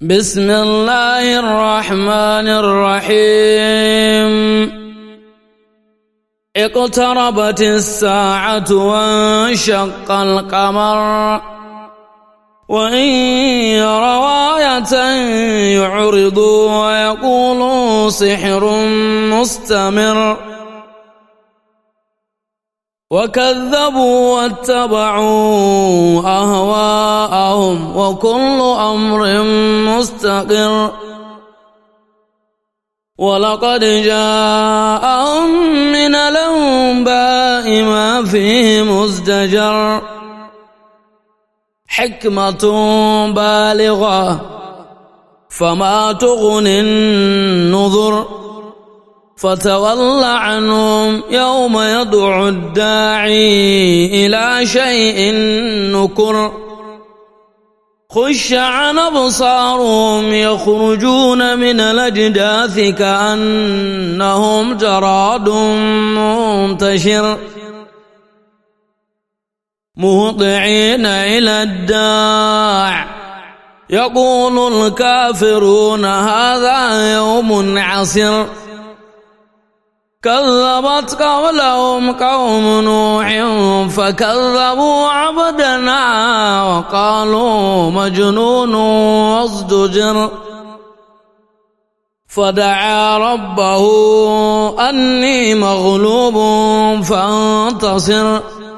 بسم الله الرحمن الرحيم. اقتربت الساعة وانشق القمر وإن يروا آية يعرضوا ويقولوا سحر مستمر وكذبوا واتبعوا أهواءهم وكل أمر مستقر ولقد جاءهم من الأنباء ما فيه مزدجر حكمة بالغة فما تغني النذر فتول عنهم يوم يدعو الداعي إلى شيء نكر خش عن أبصارهم يخرجون من الأجداث كأنهم جراد منتشر مهطعين إلى الداع يقول الكافرون هذا يوم عسر كذبت قبلهم قوم نوح فكذبوا عبدنا وقالوا مجنون وازدجر فدعا ربه أني مغلوب فانتصر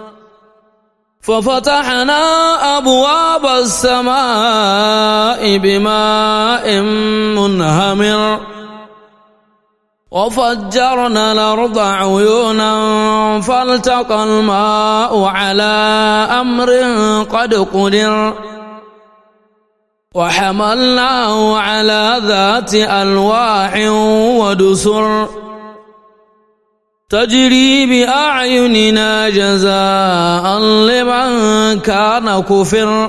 ففتحنا أبواب السماء بماء منهمر وفجرنا الأرض عيونا فالتقى الماء على أمر قد قدر وحملناه على ذات ألواح ودسر تجري بأعيننا جزاء لمن كان كفر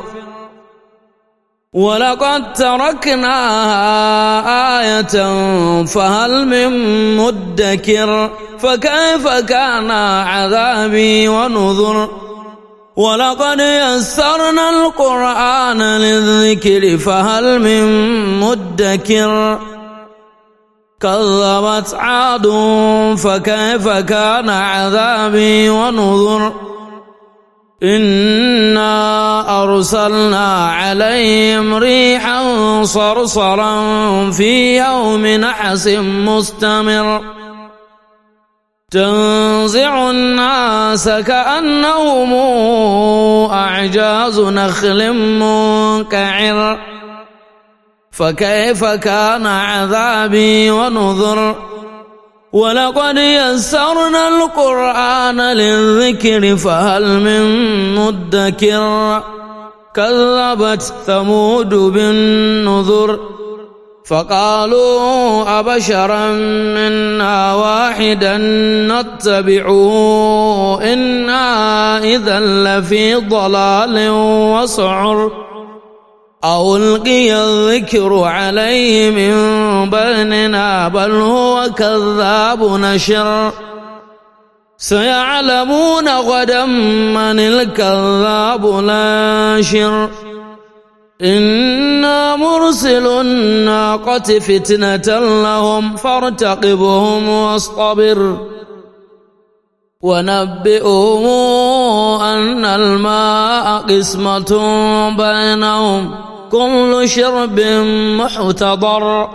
ولقد تركناها آية فهل من مدكر فكيف كان عذابي ونذر ولقد يسرنا القرآن للذكر فهل من مدكر كذبت عاد فكيف كان عذابي ونذر إنا أرسلنا عليهم ريحا صرصرا في يوم نحس مستمر تنزع الناس كأنهم أعجاز نخل منقعر فكيف كان عذابي ونذر ولقد يسرنا القرآن للذكر فهل من مدكر كذبت ثمود بالنذر فقالوا أبشرا منا واحدا نتبعه إنا إذا لفي ضلال وسعر أو ألقي الذكر عليه من بيننا بل هو كذاب نشر سيعلمون غدا من الكذاب الاشر إنا مرسل الناقة فتنة لهم فارتقبهم واصطبر ونبئهم أن الماء قسمة بينهم كل شرب محتضر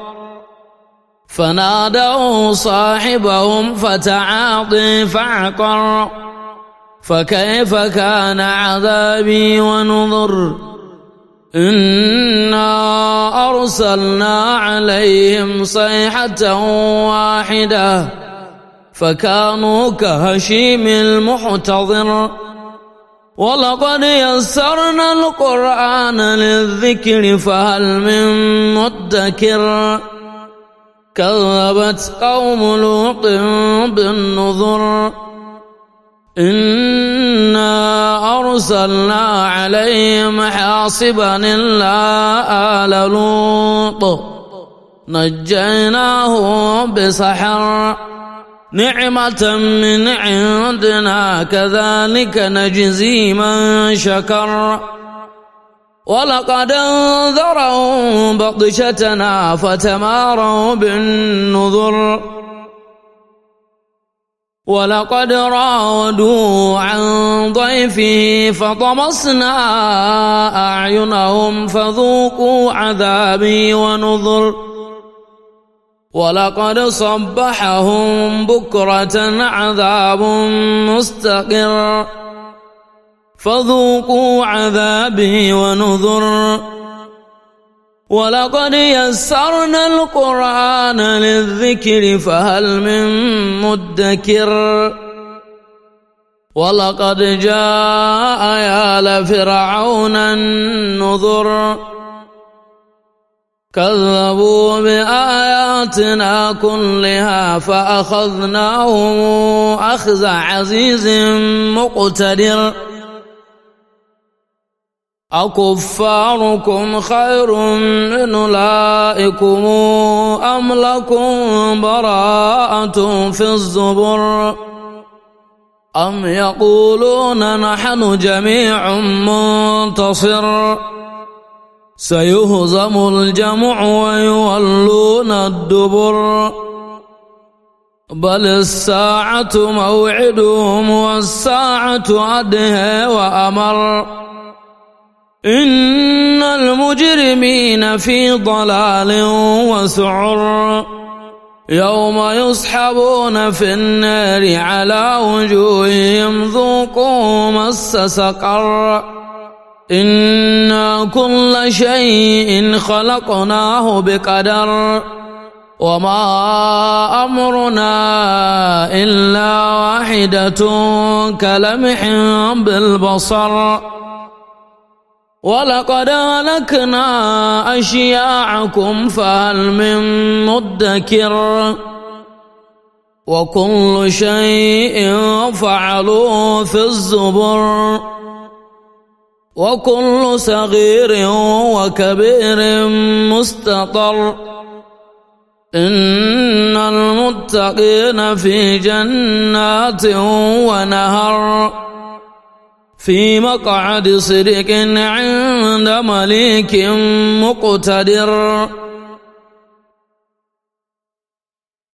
فنادوا صاحبهم فتعاطي فعقر فكيف كان عذابي ونذر إنا أرسلنا عليهم صيحة واحدة فكانوا كهشيم المحتضر ولقد يسرنا القرآن للذكر فهل من مدكر كذبت قوم لوط بالنذر إنا أرسلنا عليهم حاصبا إلا آل لوط نجيناهم بسحر نعمة من عندنا كذلك نجزي من شكر ولقد انذرهم بطشتنا فتماروا بالنذر ولقد راودوا عن ضيفه فطمسنا أعينهم فذوقوا عذابي ونذر ولقد صبحهم بكرة عذاب مستقر فذوقوا عذابي ونذر ولقد يسرنا القرآن للذكر فهل من مدكر ولقد جاء آل فرعون النذر كذبوا بآياتنا كلها فأخذناهم أخذ عزيز مقتدر أكفاركم خير من أولئكم أم لكم براءة في الزبر أم يقولون نحن جميع منتصر سيهزم الجمع ويولون الدبر بل الساعة موعدهم والساعة أدهى وأمر إن المجرمين في ضلال وسعر يوم يسحبون في النار على وجوههم ذوقوا مس سقر إنا كل شيء خلقناه بقدر وما أمرنا إلا واحدة كلمح بالبصر ولقد أهلكنا أشياعكم فهل من مدكر وكل شيء فعلوه في الزبر وكل صغير وكبير مستطر إن المتقين في جنات ونهر في مقعد صدق عند مليك مقتدر